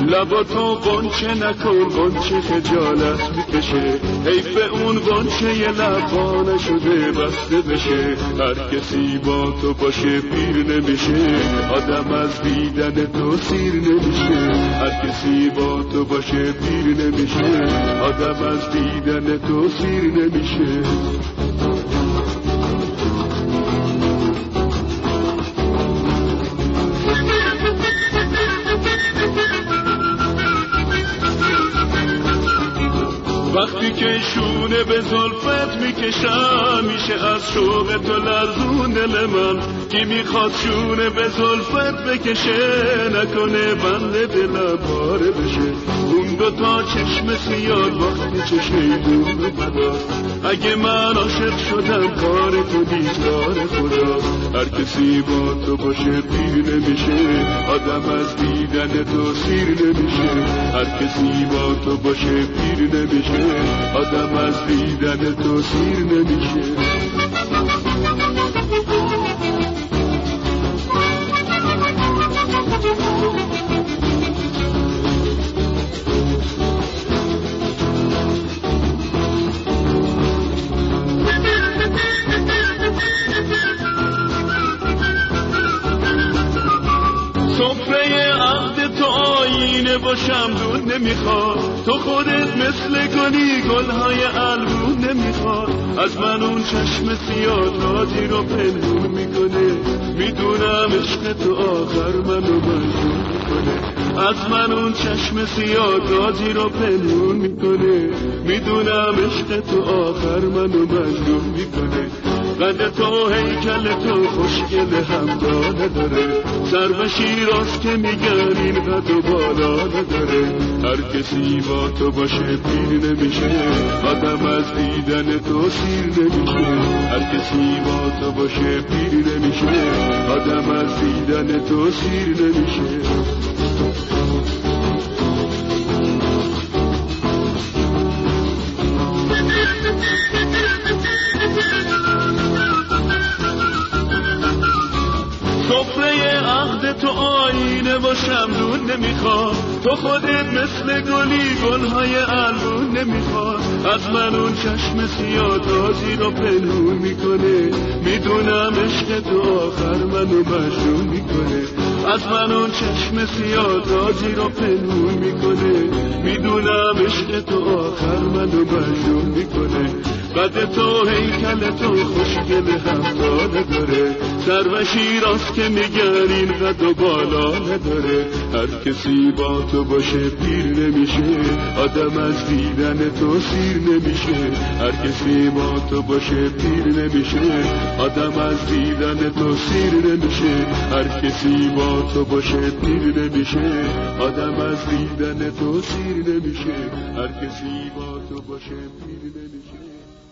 لباتو قنچه نکن، قنچه خجالت میکشه، حیف اون قنچه ی لبانه شده بسته بشه. هر کسی با تو باشه پیر نمیشه، آدم از دیدن تو سیر نمیشه. هر کسی با تو باشه پیر نمیشه، آدم از دیدن تو سیر نمیشه. وقتی که شونه به زلفت میکشم، میشه از شوق تو لرزون دل من. کی میخواد شونه به زلفت بکشه، نکنه بند دلم پاره بشه. اون دوتا چشم سیاد وقتی چشمی دون بداست، اگه من عاشق شدم کار تو دیدار خدا. هر کسی با تو باشه پیر نمیشه، آدم از دیدن تو سیر نمیشه. هر کسی با تو باشه پیر نمیشه، آدم از دیدن تو سیر نمیشه. سفره عهد تو آینه باشم دون نمیخواد، تو خودت مثل گلی گلهای الوون نمیخواد. از من اون چشم سیاه تازی رو پنهون میکنه، میدونم عشق تو آخر منو مجنون میکنه. از من اون چشم سیاه تازی رو پنهون میکنه، میدونم عشق تو آخر منو مجنون میکنه. قد تو هیکل تو خوشگل همدا نداره، سر و شیراز که میگن این قد و بالا نداره. هر کسی با تو باشه پیر نمیشه، آدم از دیدن تو سیر نمیشه. هر کسی با تو باشه پیر نمیشه، آدم از دیدن تو سیر نمیشه. سفره عهد تو آینه باشم دون نمیخواد، تو خودت مثل گلی گلهای الوون نمیخواد. از من اون چشم سیاه تازی رو پنهون میکنه، میدونم عشق تو آخر منو مجنون میکنه. از من اون چشم سیاه تازی رو پنهون میکنه، میدونم عشق تو آخر منو مجنون میکنه. قد تو هیکل تو خوشگل همتا نداره، سر و شیراز که میگن این قد و بالا نداره. هر کسی با تو باشه پیر نمیشه، آدم از دیدن تو سیر نمیشه. هر کسی با تو باشه پیر نمیشه، آدم از دیدن تو سیر نمیشه. هر کسی با تو باشه پیر نمیشه، آدم از دیدن تو سیر نمیشه. هر کسی با تو باشه پیر نمیشه.